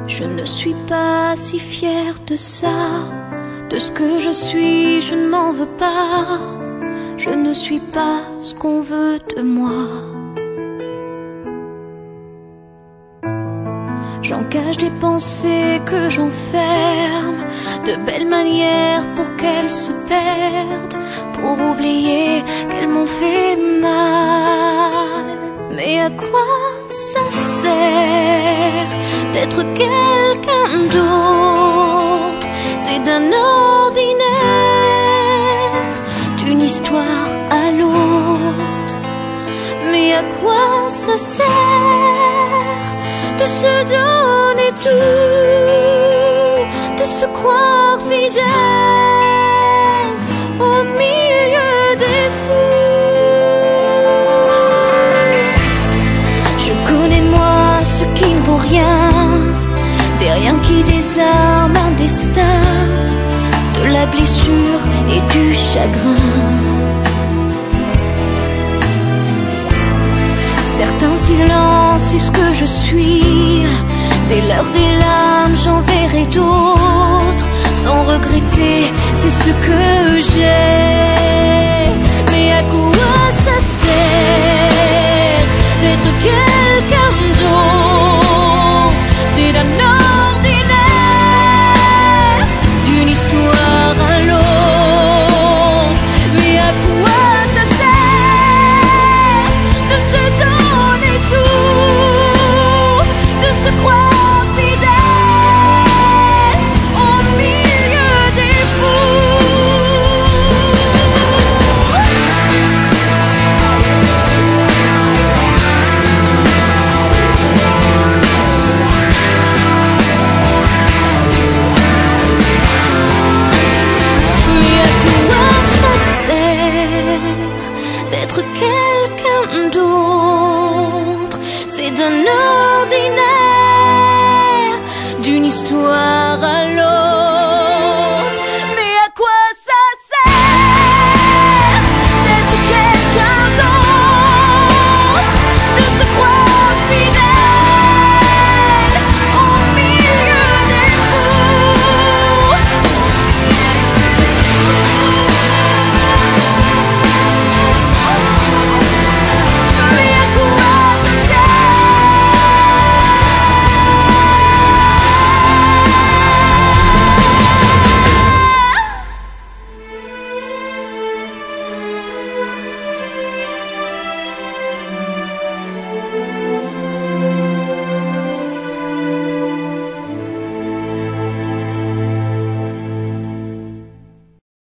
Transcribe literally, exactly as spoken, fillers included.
Je ne suis pas si fière de ça. De ce que je suis, je ne m'en veux pas. Je ne suis pas ce qu'on veut de moi. J'engage des pensées que j'enferme, de belles manières pour qu'elles se perdent, pour oublier qu'elles m'ont fait mal. Mais à quoi ça sert d'être quelqu'un d'autre? C'est d'un ordinaire, d'une histoire à l'autre. Mais à quoi ça sert de se donner tout, de se croire fidèle au milieu des fous? Je connais moi ce qui ne vaut rien, des riens qui désarment un destin, de la blessure et du chagrin. Certains silences, c'est ce que je suis. Dès l'heure des larmes, j'en verrai d'autres. Sans regretter, c'est ce que j'ai. Mais à quoi ça sert d'être quelqu'un d'autre? C'est d'un ordinaire, d'une histoire à l'autre. Mais à quoi ça sert de se donner tout, de se croire fidèle au milieu des Mais à quoi ça sert d'être quelqu'un d'autre? C'est d'un ordinaire, d'une histoire à